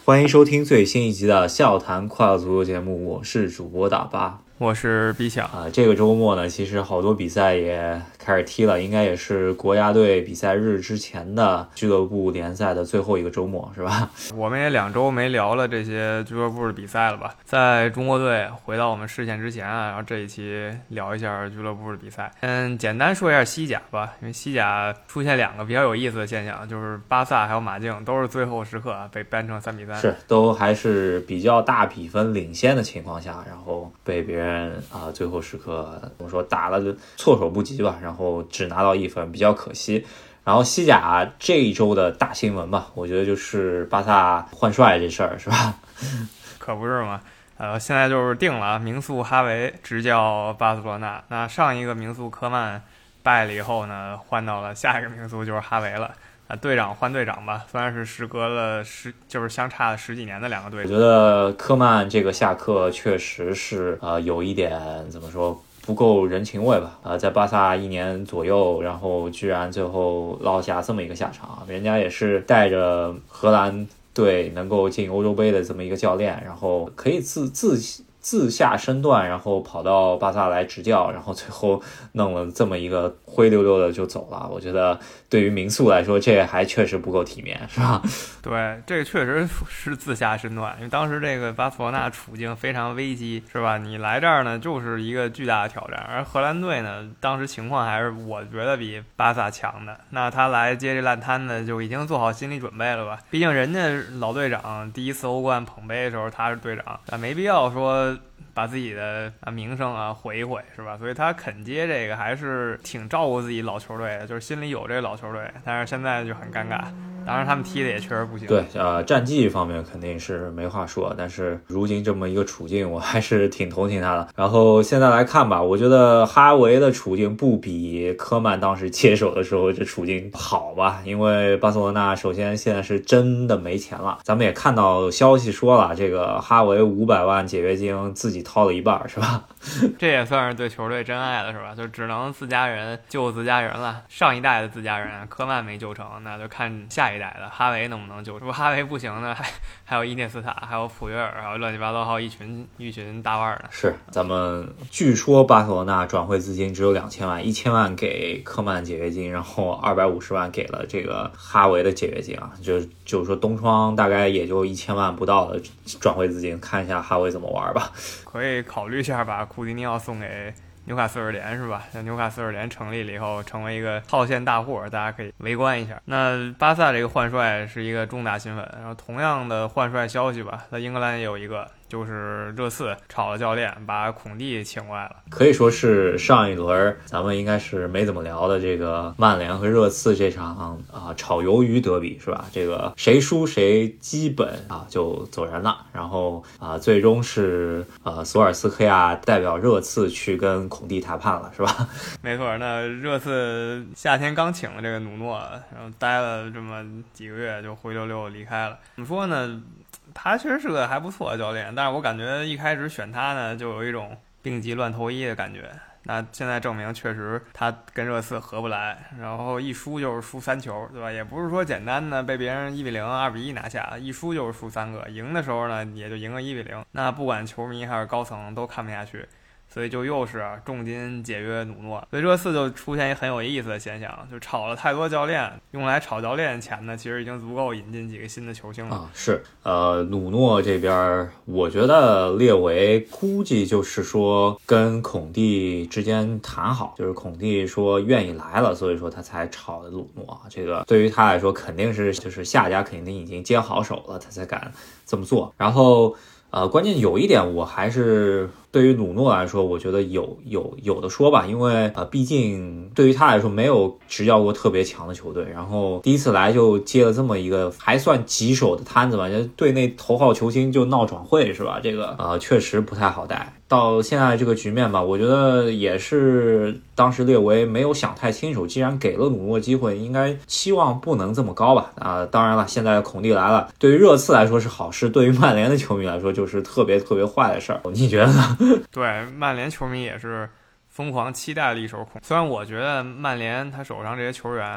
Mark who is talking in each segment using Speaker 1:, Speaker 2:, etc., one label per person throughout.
Speaker 1: 欢迎收听最新一集的笑谈快乐足球节目，我是主播大巴，
Speaker 2: 我是毕想
Speaker 1: 这个周末呢，其实好多比赛也开始踢了，应该也是国家队比赛日之前的俱乐部联赛的最后一个周末，是吧？
Speaker 2: 我们也2周没聊了这些俱乐部的比赛了吧？在中国队回到我们视线之前啊，然后这一期聊一下俱乐部的比赛。简单说一下西甲吧，因为西甲出现2个比较有意思的现象，就是巴萨还有马竞都是最后时刻被扳成3-3，
Speaker 1: 是都还是比较大比分领先的情况下，然后被别人最后时刻怎么说打了措手不及吧，然后只拿到1分，比较可惜。然后西甲这一周的大新闻吧，我觉得就是巴萨换帅这事儿，是吧？
Speaker 2: 可不是吗？现在就是定了，名宿哈维执教巴塞罗那。那上一个名宿科曼败了以后呢，换到了下一个名宿就是哈维了。队长换队长吧，虽然是时隔了就是相差了10几年的2个队长。
Speaker 1: 我觉得科曼这个下课确实是有一点怎么说不够人情味吧。在巴萨1年左右，然后居然最后落下这么一个下场，人家也是带着荷兰队能够进欧洲杯的这么一个教练，然后可以自下身段，然后跑到巴萨来执教，然后最后弄了这么一个灰溜溜的就走了。我觉得对于名宿来说，这还确实不够体面，是吧？
Speaker 2: 对，这个确实是自下身段，因为当时这个巴塞罗那处境非常危机，是吧？你来这儿呢，就是一个巨大的挑战。而荷兰队呢，当时情况还是我觉得比巴萨强的。那他来接这烂摊子，就已经做好心理准备了吧？毕竟人家老队长第一次欧冠捧杯的时候他是队长，没必要说把自己的名声毁一毁，是吧？所以他肯接这个还是挺照顾自己老球队的，就是心里有这个老球队。但是现在就很尴尬，当然他们踢的也确实不行。
Speaker 1: 对，战绩方面肯定是没话说，但是如今这么一个处境，我还是挺同情他的。然后现在来看吧，我觉得哈维的处境不比科曼当时接手的时候这处境好吧，因为巴塞罗那首先现在是真的没钱了，咱们也看到消息说了，这个哈维500万解约金自己掏了一半，是吧？
Speaker 2: 这也算是对球队真爱了，是吧？就只能自家人救自家人了。上一代的自家人科曼没救成，那就看下一代的哈维能不能救。如果哈维不行呢，还有伊涅斯塔，还有普约尔，还有乱七八糟，还有一群大腕呢。是，
Speaker 1: 咱们据说巴塞罗那转会资金只有2000万，1000万给科曼解约金，然后250万给了这个哈维的解约金啊，就是说东窗大概也就1000万不到的转会资金，看一下哈维怎么玩吧。
Speaker 2: 可以考虑一下把库蒂尼奥送给纽卡斯尔联，是吧？像纽卡斯尔联成立了以后，成为一个套现大户，大家可以围观一下。那巴萨这个换帅是一个重大新闻，然后同样的换帅消息吧，在英格兰也有一个，就是热刺炒了教练，把孔蒂请过来了。
Speaker 1: 可以说是上一轮咱们应该是没怎么聊的这个曼联和热刺这场炒鱿鱼德比，是吧？这个谁输谁基本就走人了，然后最终是索尔斯克亚代表热刺去跟孔蒂谈判了，是吧？
Speaker 2: 没错，那热刺夏天刚请了这个努诺，然后待了这么几个月就灰溜溜离开了。怎么说呢？他确实是个还不错的教练，但是我感觉一开始选他呢，就有一种病急乱投医的感觉。那现在证明确实他跟热刺合不来，然后一输就是输3球，对吧？也不是说简单的被别人1-0、2-1拿下，一输就是输3个，赢的时候呢也就赢个1-0。那不管球迷还是高层都看不下去。所以就又是重金解约努诺，所以热刺就出现一很有意思的现象，就炒了太多教练，用来炒教练钱呢，其实已经足够引进几个新的球星了。
Speaker 1: 是，努诺这边，我觉得列维估计就是说跟孔蒂之间谈好，就是孔蒂说愿意来了，所以说他才炒的努诺。这个对于他来说，肯定是就是下家肯定已经接好手了，他才敢这么做。然后。关键有一点，我还是对于努诺来说，我觉得有的说吧，因为毕竟对于他来说没有执教过特别强的球队，然后第一次来就接了这么一个还算棘手的摊子吧，就队内头号球星就闹转会是吧？这个确实不太好带。到现在这个局面吧，我觉得也是当时列维没有想太清楚，既然给了努诺机会，应该期望不能这么高吧。当然了，现在孔蒂来了，对于热刺来说是好事，对于曼联的球迷来说就是特别特别坏的事儿。你觉得呢？
Speaker 2: 对，曼联球迷也是疯狂期待了一手孔。虽然我觉得曼联他手上这些球员可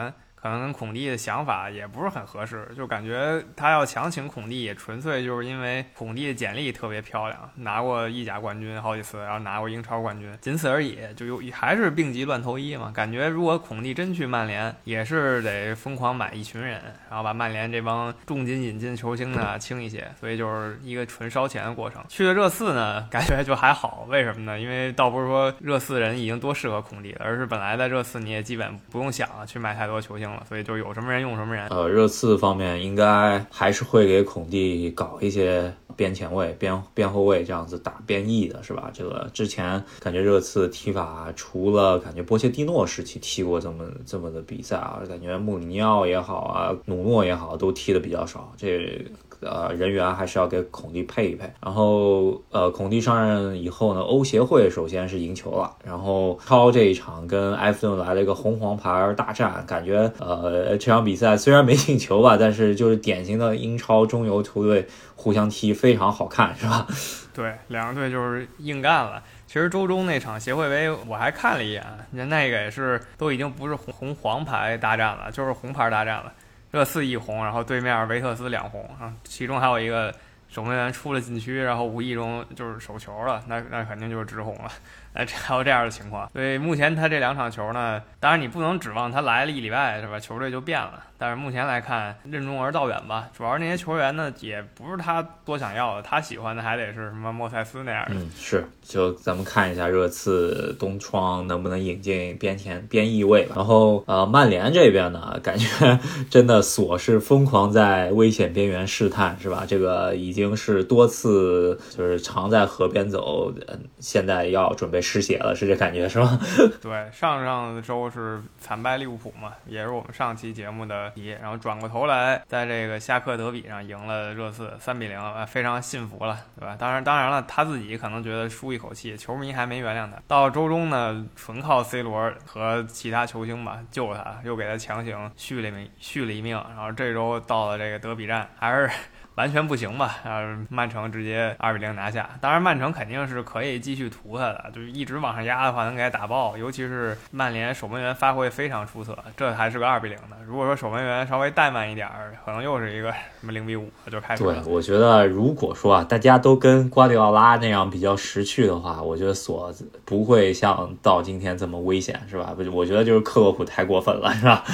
Speaker 2: 可能跟孔蒂的想法也不是很合适，就感觉他要强请孔蒂，也纯粹就是因为孔蒂的简历特别漂亮，拿过意甲冠军好几次，然后拿过英超冠军，仅此而已，就还是病急乱投医嘛。感觉如果孔蒂真去曼联，也是得疯狂买一群人，然后把曼联这帮重金引进球星呢轻一些，所以就是一个纯烧钱的过程。去了热刺呢，感觉就还好，为什么呢？因为倒不是说热刺人已经多适合孔蒂了，而是本来在热刺你也基本不用想去买太多球星了，所以就有什么人用什么人。
Speaker 1: 热刺方面应该还是会给孔蒂搞一些边前卫、边后卫这样子打边翼的，是吧？这个之前感觉热刺踢法，除了感觉波切蒂诺时期踢过这么的比赛啊，感觉穆里尼奥也好啊，努诺也好，都踢的比较少。这人员还是要给孔蒂配一配。然后孔蒂上任以后呢，欧协会首先是赢球了，然后超这一场跟埃弗顿来了一个红黄牌大战，感觉这场比赛虽然没进球吧，但是就是典型的英超中游球队互相踢非常好看，是吧？
Speaker 2: 对，两个队就是硬干了。其实周中那场协会杯我还看了一眼，那个也是都已经不是红黄牌大战了，就是红牌大战了。热刺一红，然后对面维特斯两红啊，其中还有一个守门员出了禁区，然后无意中就是手球了，那肯定就是直红了。还有这样的情况，所以目前他这两场球呢，当然你不能指望他来了一礼拜是吧，球队就变了。但是目前来看，任重而道远吧。主要是那些球员呢，也不是他多想要的，他喜欢的还得是什么莫塞斯那样的。
Speaker 1: 是，就咱们看一下热刺东窗能不能引进边翼位吧。然后曼联这边呢，感觉真的索是疯狂在危险边缘试探，是吧？这个已经是多次就是常在河边走，现在要准备失血了，是这感觉是吧？
Speaker 2: 对，上周是惨败利物浦嘛，也是我们上期节目的题，然后转过头来在这个下课德比上赢了热刺3-0，非常信服了，对吧？当然了，他自己可能觉得舒一口气，球迷还没原谅他。到周中呢，纯靠 C 罗和其他球星吧救他，又给他强行续了一命，然后这周到了这个德比战，还是完全不行吧？曼城直接2-0拿下。当然，曼城肯定是可以继续屠他的，就是一直往上压的话，能给他打爆。尤其是曼联守门员发挥非常出色，这还是个2-0的。如果说守门员稍微怠慢一点，可能又是一个什么0-5就开始了。
Speaker 1: 对，我觉得如果说啊，大家都跟瓜迪奥拉那样比较识趣的话，我觉得索不会像到今天这么危险，是吧？我觉得就是克洛普太过分了，是吧？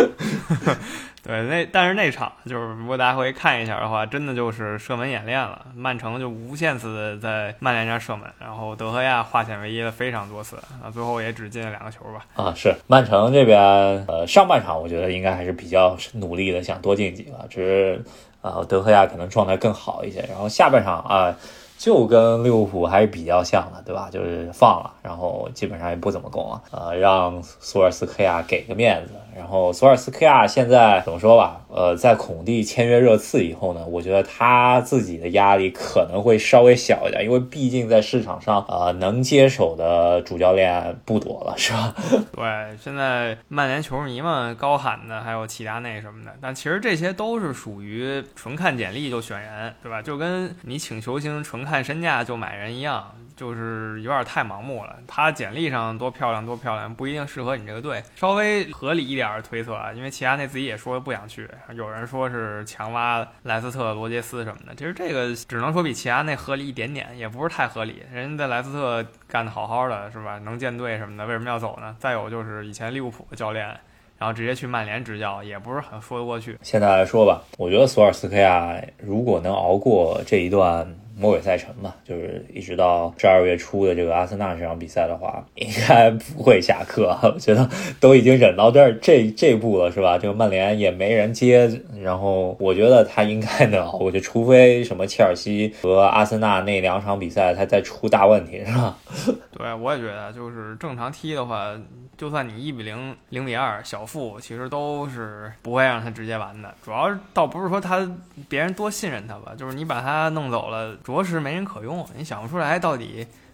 Speaker 2: 对，但是那场就是如果大家回看一下的话，真的就是射门演练了。曼城就无限次的在曼联这射门，然后德赫亚化险为夷了非常多次啊，最后也只进了2个球吧。
Speaker 1: 是曼城这边上半场我觉得应该还是比较努力的，想多进几个，只是德赫亚可能状态更好一些。然后下半场就跟利物浦还是比较像的，对吧？就是放了，然后基本上也不怎么攻了，让索尔斯克亚给个面子。然后索尔斯克亚现在怎么说吧？在孔蒂签约热刺以后呢，我觉得他自己的压力可能会稍微小一点，因为毕竟在市场上能接手的主教练不多了，是吧？
Speaker 2: 对，现在曼联球迷们高喊的还有齐达内什么的，但其实这些都是属于纯看简历就选人，对吧？就跟你请球星纯看身价就买人一样，就是有点太盲目了。他简历上多漂亮不一定适合你这个队。稍微合理一点的推测啊，因为齐达内自己也说不想去，有人说是强挖莱斯特、罗杰斯什么的，其实这个只能说比齐达内合理一点点，也不是太合理。人家在莱斯特干得好好的，是吧？能建队什么的，为什么要走呢？再有就是以前利物浦的教练，然后直接去曼联执教，也不是很说得过去。
Speaker 1: 现在来说吧，我觉得索尔斯克亚如果能熬过这一段末尾赛程嘛，就是一直到12月初的这个阿森纳这场比赛的话，应该不会下课。我觉得都已经忍到这步了，是吧？这个曼联也没人接，然后我觉得他应该能熬过去，除非什么切尔西和阿森纳那2场比赛他再出大问题，是吧？
Speaker 2: 对，我也觉得就是正常踢的话，就算你1-0、0-2小负，其实都是不会让他直接完的。主要倒不是说别人多信任他吧，就是你把他弄走了，着实没人可用。你想不出来到底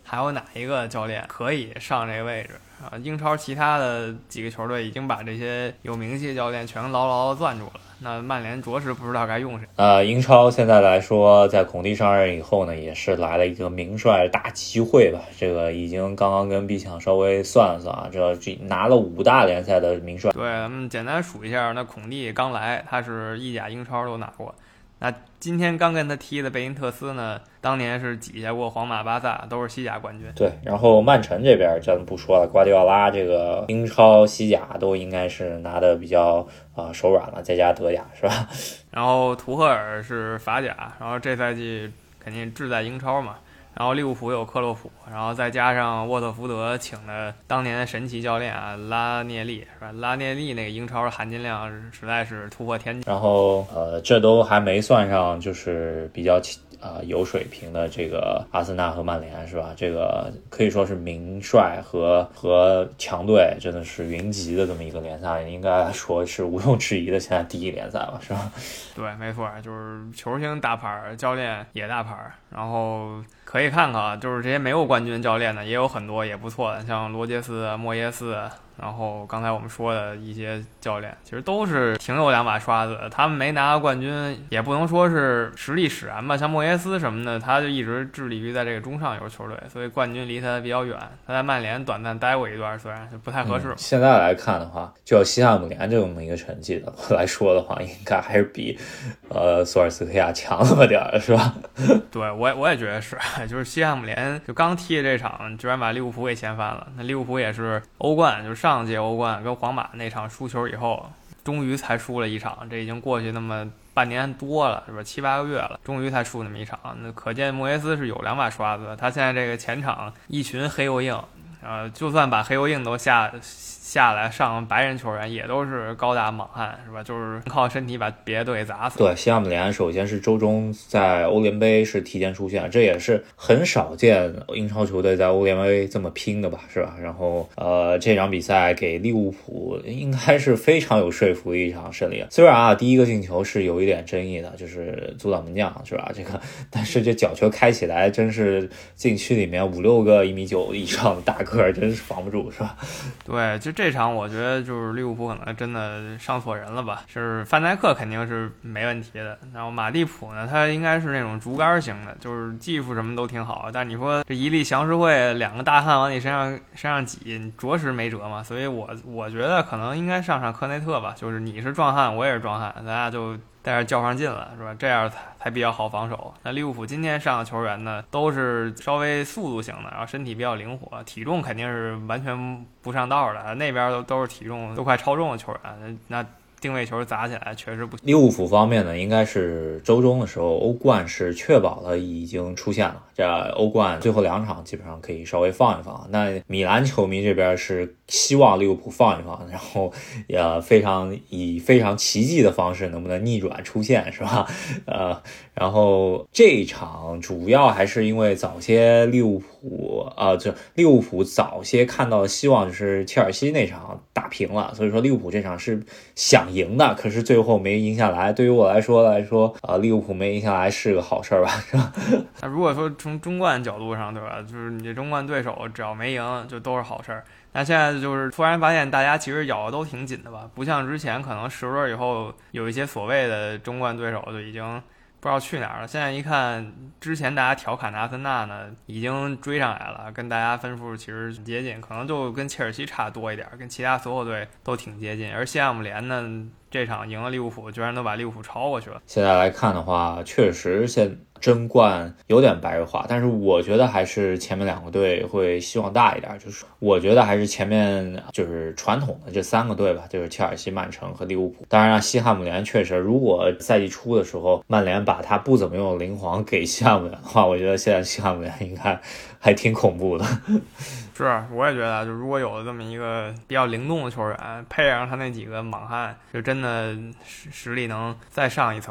Speaker 2: 还有哪一个教练可以上这个位置啊？英超其他的几个球队已经把这些有名气的教练全牢牢攥住了，那曼联着实不知道该用谁。
Speaker 1: 英超现在来说，在孔蒂上任以后呢，也是来了一个名帅大集会吧。这个已经刚刚跟 B 强稍微算了算啊，这拿了5大联赛的名帅。
Speaker 2: 对，咱们简单数一下，那孔蒂刚来，他是意甲、英超都拿过。那今天刚跟他踢的贝因特斯呢，当年是挤下过皇马、巴萨，都是西甲冠军。
Speaker 1: 对，然后曼城这边咱们不说了，瓜迪奥拉这个英超、西甲都应该是拿的比较手软了，再加德甲是吧？
Speaker 2: 然后图赫尔是法甲，然后这赛季肯定志在英超嘛。然后利物浦有克洛普，然后再加上沃特福德请的当年的神奇教练拉涅利，是吧？拉涅利那个英超的含金量实在是突破天际。
Speaker 1: 然后这都还没算上就是比较有水平的这个阿森纳和曼联，是吧？这个可以说是名帅和强队真的是云集的这么一个联赛，应该说是毋庸置疑的现在第一联赛了，是吧？
Speaker 2: 对，没错，就是球星大牌，教练也大牌，然后可以看看，就是这些没有冠军教练呢，也有很多也不错的，像罗杰斯、莫耶斯，然后刚才我们说的一些教练，其实都是挺有两把刷子的。他们没拿到冠军，也不能说是实力使然吧。像莫耶斯什么的，他就一直致力于在这个中上游球队，所以冠军离他比较远。他在曼联短暂待过一段，虽然就不太合适。
Speaker 1: 现在来看的话，就西汉姆联这么一个成绩的来说的话，应该还是比索尔斯克亚强那么点儿，是吧？
Speaker 2: 对，我也觉得是，就是西汉姆联就刚踢的这场，居然把利物浦给掀翻了。那利物浦也是欧冠，就是上届欧冠跟皇马那场输球以后，终于才输了一场，这已经过去那么半年多了，是吧？7、8个月了，终于才输那么一场。那可见莫耶斯是有两把刷子，他现在这个前场一群黑又硬，就算把黑又硬都下来上白人球员，也都是高大莽汉，是吧？就是靠身体把别的队给砸死。
Speaker 1: 对，西汉姆联首先是周中在欧联杯是提前出现，这也是很少见英超球队在欧联杯这么拼的吧，是吧？然后这场比赛给利物浦应该是非常有说服的一场胜利。虽然第一个进球是有一点争议的，就是阻挡门将，是吧？这个但是这角球开起来真是禁区里面5、6个1.9米以上的大个真是防不住，是吧？
Speaker 2: 对，就这场我觉得就是利物浦可能真的上错人了吧，是范戴克肯定是没问题的，然后马蒂普呢，他应该是那种竹竿型的，就是技术什么都挺好，但你说这一力降十会2个大汉往你身上挤，着实没辙嘛，所以我觉得可能应该上科内特吧，就是你是壮汉，我也是壮汉，咱俩就在这较上劲了，是吧？这样才比较好防守。那利物浦今天上的球员呢，都是稍微速度型的，然后身体比较灵活，体重肯定是完全不上道的。那边都是体重都快超重的球员，那定位球砸起来确实不行。
Speaker 1: 利物浦方面呢，应该是周中的时候欧冠是确保了已经出现了，这欧冠最后2场基本上可以稍微放一放。那米兰球迷这边是希望利物浦放一放，然后以非常奇迹的方式能不能逆转出现，是吧？然后这一场主要还是因为早些利物浦早些看到希望，就是切尔西那场打平了，所以说利物浦这场是想赢的，可是最后没赢下来。对于我来说利物浦没赢下来是个好事吧，是吧？
Speaker 2: 那如果说从中冠角度上，对吧？就是你这中冠对手只要没赢，就都是好事儿。那现在就是突然发现大家其实咬的都挺紧的吧，不像之前可能10轮以后有一些所谓的中冠对手就已经不知道去哪儿了。现在一看，之前大家调侃的阿森纳呢，已经追上来了，跟大家分数其实接近，可能就跟切尔西差多一点，跟其他所有队都挺接近。而西汉姆联呢，这场赢了利物浦，居然都把利物浦超过去了。
Speaker 1: 现在来看的话，确实争冠有点白热化，但是我觉得还是前面2个队会希望大一点，就是我觉得还是前面就是传统的这3个队吧，就是切尔西、曼城和利物浦。当然西汉姆联确实，如果赛季初的时候曼联把他不怎么用的灵皇给西汉姆联的话，我觉得现在西汉姆联应该还挺恐怖的。
Speaker 2: 是，我也觉得，就如果有这么一个比较灵动的球员，配上他那几个莽汉，就真的实力能再上一层吧。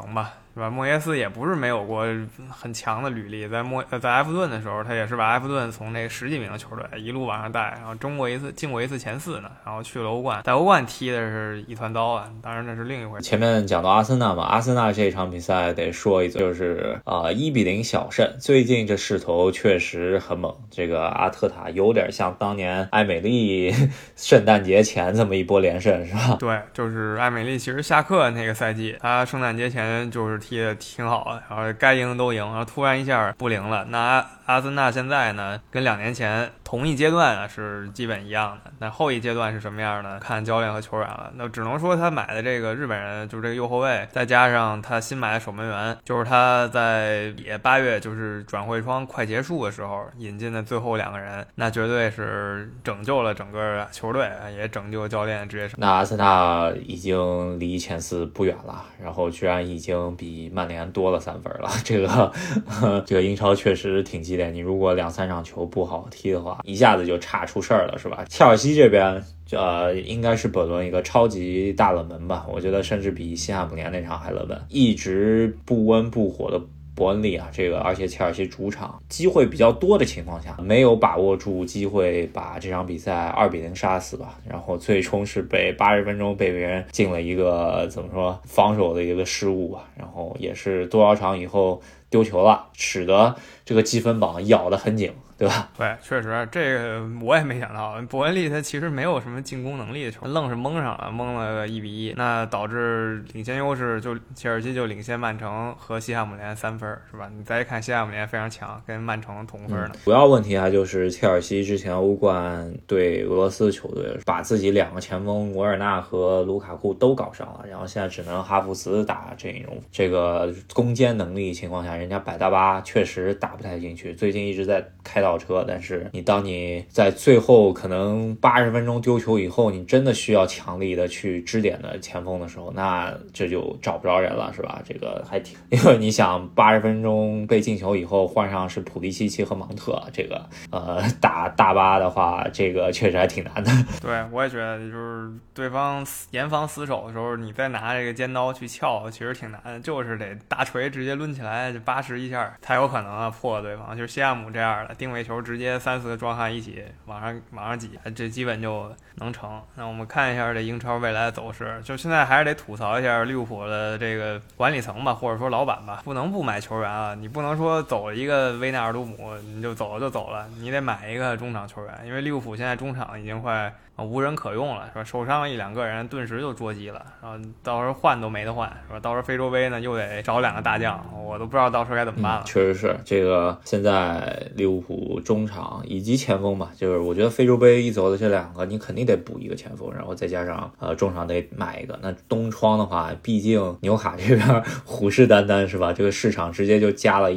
Speaker 2: 是吧？莫耶斯也不是没有过很强的履历，在埃弗顿的时候，他也是把埃弗顿从那10几名的球队一路往上带，然后进过一次前4呢，然后去了欧冠，在欧冠踢的是一团糟啊，当然那是另一回事。
Speaker 1: 前面讲到阿森纳嘛，阿森纳这场比赛得说一嘴，就是1-0小胜，最近这势头确实很猛，这个阿特塔有点像当年埃梅利圣诞节前这么一波连胜，是吧？
Speaker 2: 对，就是埃梅利其实下课那个赛季，他圣诞节前就是踢得挺好的，然后该赢都赢，然后突然一下不灵了。那阿森纳现在呢，跟2年前同一阶段是基本一样的。那后一阶段是什么样呢？看教练和球员了。那只能说他买的这个日本人，就是这个右后卫，再加上他新买的守门员，就是他在8月就是转会窗快结束的时候引进的最后2个人，那绝对是拯救了整个球队，也拯救教练职业生涯。
Speaker 1: 那阿森纳已经离前4不远了，然后居然已经比曼联多了3分了。这个英超确实挺激烈，你如果2-3场球不好踢的话，一下子就差出事儿了，是吧？切尔西这边应该是本轮一个超级大冷门吧，我觉得甚至比西汉姆联那场还冷门，一直不温不火的伯恩利啊，而且切尔西主场机会比较多的情况下，没有把握住机会把这场比赛2-0杀死吧，然后最终是被80分钟被别人进了一个怎么说防守的一个失误吧，然后也是多少场以后丢球了，使得这个积分榜咬得很紧，对吧？
Speaker 2: 对，确实这个我也没想到，伯恩利他其实没有什么进攻能力的球，愣是蒙上了，蒙了1-1，那导致领先优势就切尔西就领先曼城和西汉姆联3分，是吧？你再一看西汉姆联非常强，跟曼城同分呢。
Speaker 1: 主要问题还就是切尔西之前欧冠对俄罗斯球队把自己2个前锋维尔纳和卢卡库都搞伤了，然后现在只能哈弗茨打这个攻坚能力情况下，人家百大巴确实打不太进去，最近一直在开倒车，但是当你在最后可能80分钟丢球以后，你真的需要强力的去支点的前锋的时候，那这就找不着人了，是吧？这个还挺，因为你想80分钟被进球以后换上是普利西奇和芒特，这个打大巴的话，这个确实还挺难的。
Speaker 2: 对，我也觉得就是对方严防死守的时候，你再拿这个尖刀去撬，其实挺难的，就是得大锤直接抡起来就80一下才有可能破对方。就是西汉姆这样的定位球，直接3-4个壮汉一起往上挤，这基本就能成。那我们看一下这英超未来的走势，就现在还是得吐槽一下利物浦的这个管理层吧，或者说老板吧，不能不买球员啊！你不能说走了一个维纳尔杜姆你就走了，你得买一个中场球员，因为利物浦现在中场已经快无人可用了，是吧？受伤1-2个人顿时就捉急了，然后到时候换都没得换，是吧？到时候非洲杯呢又得找2个大将，我都不知道到时候该怎么办了。
Speaker 1: 确实是这个，现在利物浦中场以及前锋吧，就是我觉得非洲杯一走的这2个，你肯定得补一个前锋，然后再加上中场得买一个。那东窗的话，毕竟纽卡这边虎视眈眈，是吧？这个市场直接就加了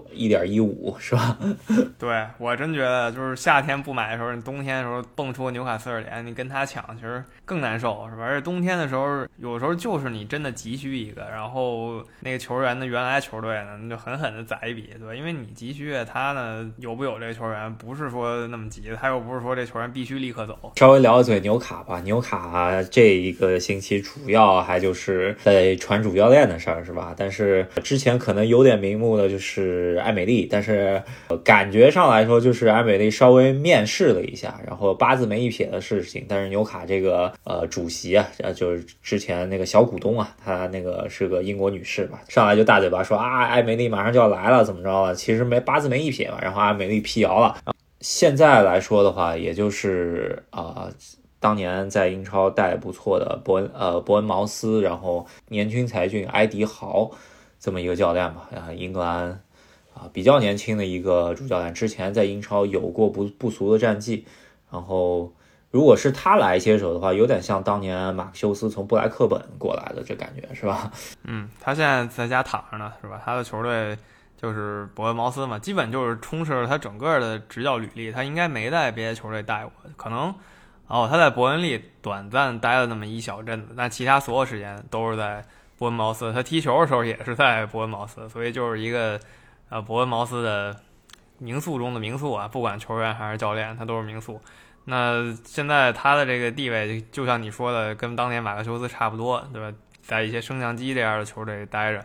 Speaker 1: 1.15，是吧？
Speaker 2: 对，我真觉得就是夏天不买的时候，你冬天的时候蹦出纽卡斯尔联，你跟他抢，其实更难受，是吧？而且冬天的时候，有时候就是你真的急需一个，然后那个球员的原来球队呢，你就狠狠的宰一笔，对吧？因为你急需他呢有不有这个球员，不是说那么急的，他又不是说这球员必须立刻走。
Speaker 1: 稍微聊一嘴纽卡吧，纽卡这一个星期主要还就是在传主教练的事儿，是吧？但是之前可能有点名目的就是埃梅利，但是感觉上来说就是埃梅利稍微面试了一下，然后八字没一撇的事情，但是纽卡这个主席啊，就是之前那个小股东啊，他那个是个英国女士吧，上来就大嘴巴说啊，埃梅利马上就要来了，怎么着了？其实八字没一撇嘛，然后埃梅利辟谣了。现在来说的话，也就是当年在英超带不错的伯恩茅斯，然后年轻才俊埃迪豪这么一个教练吧，英格兰比较年轻的一个主教练，之前在英超有过不俗的战绩，然后如果是他来接手的话，有点像当年马克修斯从布莱克本过来的这感觉，是吧？
Speaker 2: 他现在在家躺着呢，是吧？他的球队就是伯恩茅斯嘛，基本就是充斥了他整个的执教履历，他应该没在别的球队带过，可能他在伯恩利短暂待了那么一小阵子，但其他所有时间都是在伯恩茅斯，他踢球的时候也是在伯恩茅斯，所以就是一个伯恩茅斯的名宿中的名宿啊，不管球员还是教练，他都是名宿。那现在他的这个地位就像你说的，跟当年马克修斯差不多，对吧？在一些升降机这样的球队待着，然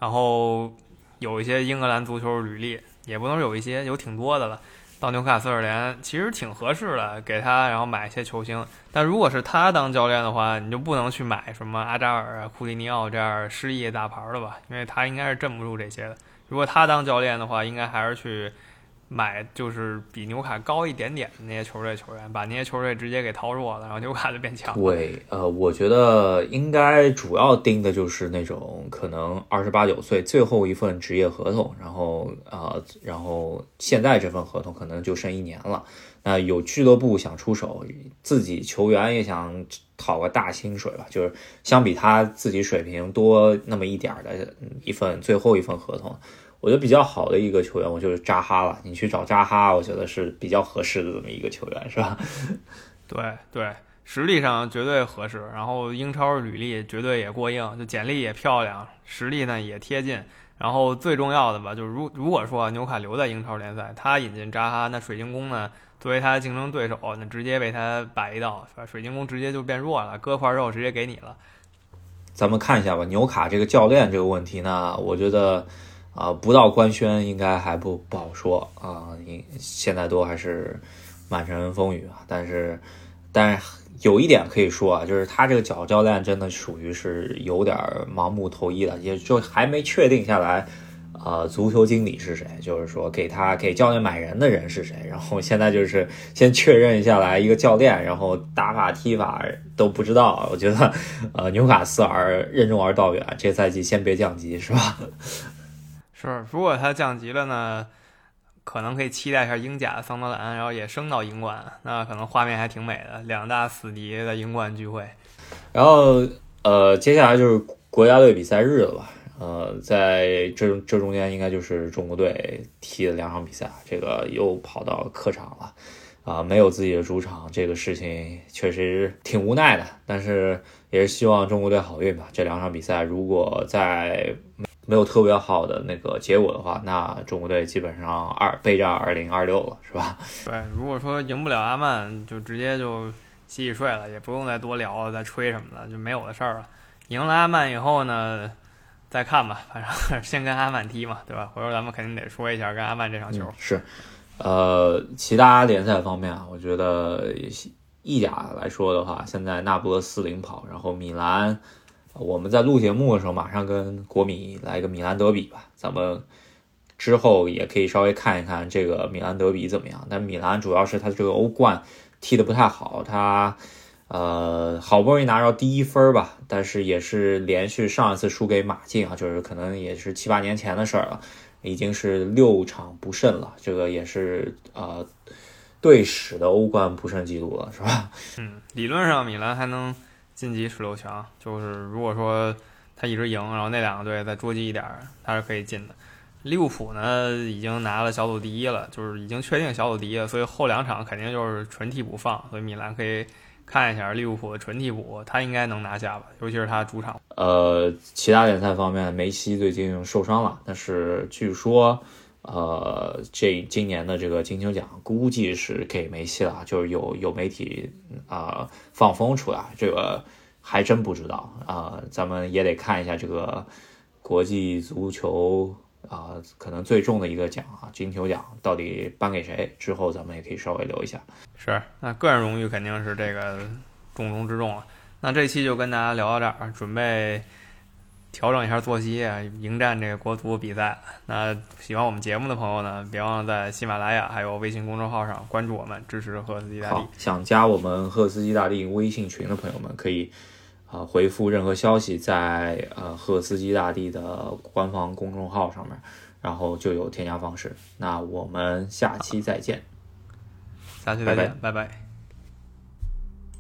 Speaker 2: 然后有一些英格兰足球履历，也不能有一些，有挺多的了。到纽卡斯尔联其实挺合适的，给他然后买一些球星。但如果是他当教练的话，你就不能去买什么阿扎尔啊、库蒂尼奥这样失意大牌了吧，因为他应该是镇不住这些的。如果他当教练的话，应该还是去买就是比纽卡高一点点的那些球队球员，把那些球队直接给掏弱了，然后纽卡就变强了。
Speaker 1: 对，我觉得应该主要盯的就是那种可能28、9岁最后一份职业合同，然后现在这份合同可能就剩1年了。那有俱乐部想出手，自己球员也想讨个大薪水吧，就是相比他自己水平多那么一点的最后一份合同。我觉得比较好的一个球员，我就是扎哈了。你去找扎哈，我觉得是比较合适的这么一个球员，是吧？
Speaker 2: 对对，实力上绝对合适，然后英超履历绝对也过硬，就简历也漂亮，实力呢也贴近。然后最重要的吧，就是如果说纽卡留在英超联赛，他引进扎哈，那水晶宫呢作为他的竞争对手，那直接被他摆一道，是吧？水晶宫直接就变弱了，割块肉直接给你了。
Speaker 1: 咱们看一下吧，纽卡这个教练这个问题呢，我觉得不到官宣应该还不好说啊，现在都还是满城风雨啊。但是有一点可以说啊，就是他这个教练真的属于是有点盲目投医了，也就还没确定下来。足球经理是谁？就是说给教练买人的人是谁？然后现在就是先确认下来一个教练，然后打法踢法都不知道。我觉得纽卡斯尔任重而道远，这赛季先别降级，是吧？
Speaker 2: 是，如果他降级了呢，可能可以期待一下英甲桑德兰，然后也升到英冠，那可能画面还挺美的，两大死敌的英冠聚会。
Speaker 1: 然后接下来就是国家队比赛日了吧？在这中间应该就是中国队踢了2场比赛，这个又跑到客场了，没有自己的主场，这个事情确实挺无奈的，但是也是希望中国队好运吧。这2场比赛如果在没有特别好的那个结果的话，那中国队基本上备战2026了，是吧？
Speaker 2: 对，如果说赢不了阿曼，就直接就洗洗睡了，也不用再多聊了，再吹什么的，就没有的事儿了。赢了阿曼以后呢，再看吧，反正先跟阿曼踢嘛，对吧？回头咱们肯定得说一下跟阿曼这场球。
Speaker 1: 是，其他联赛方面啊，我觉得意甲来说的话，现在那不勒斯领跑，然后米兰，我们在录节目的时候马上跟国米来个米兰德比吧，咱们之后也可以稍微看一看这个米兰德比怎么样。但米兰主要是他这个欧冠踢得不太好，他好不容易拿到第1分吧，但是也是连续上一次输给马竞啊，就是可能也是7、8年前的事儿了，已经是6场不胜了，这个也是队史的欧冠不胜记录了，是吧？
Speaker 2: 理论上米兰还能晋级16强，就是如果说他一直赢，然后那2个队再捉急一点，他是可以进的。利物浦呢已经拿了小组第1了，就是已经确定小组第1了，所以后2场肯定就是纯替补放，所以米兰可以看一下利物浦的纯替补，他应该能拿下吧，尤其是他主场。
Speaker 1: 其他联赛方面，梅西最近受伤了，但是据说今年的这个金球奖估计是给梅西了，就是有媒体放风出来，这个还真不知道咱们也得看一下这个国际足球可能最重的一个奖金球奖到底颁给谁，之后咱们也可以稍微留一下。
Speaker 2: 是，那个人荣誉肯定是这个重中之重了。那这期就跟大家聊到这儿，准备调整一下作息迎战这个国足比赛。那喜欢我们节目的朋友呢，别忘了在喜马拉雅还有微信公众号上关注我们，支持赫斯基大帝。
Speaker 1: 想加我们赫斯基大帝微信群的朋友们可以回复任何消息在赫斯基大帝的官方公众号上面，然后就有添加方式。那我们下期再见，
Speaker 2: 下期再见，拜拜。